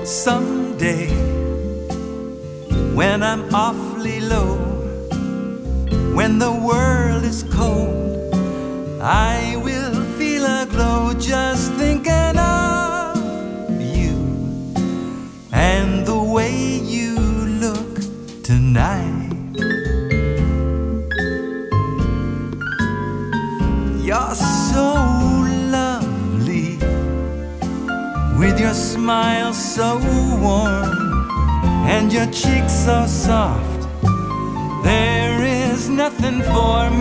Someday, when I'm awfully low, when the world is cold, I will feel a glow just thinking of you and the way you look tonight. You're so lovely, with your smile so warm and your cheeks so soft. There is nothing for